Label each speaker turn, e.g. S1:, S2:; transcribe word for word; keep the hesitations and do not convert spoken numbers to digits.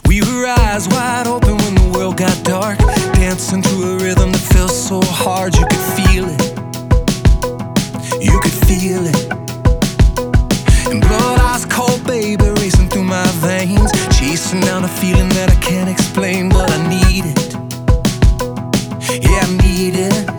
S1: We were eyes wide open when the world got dark, dancing to a rhythm that felt so hard. You could feel it, you could feel it. And blood ice cold, baby, racing through my veins, chasing down a feeling that I can't explain, but I need it. Yeah, I need it.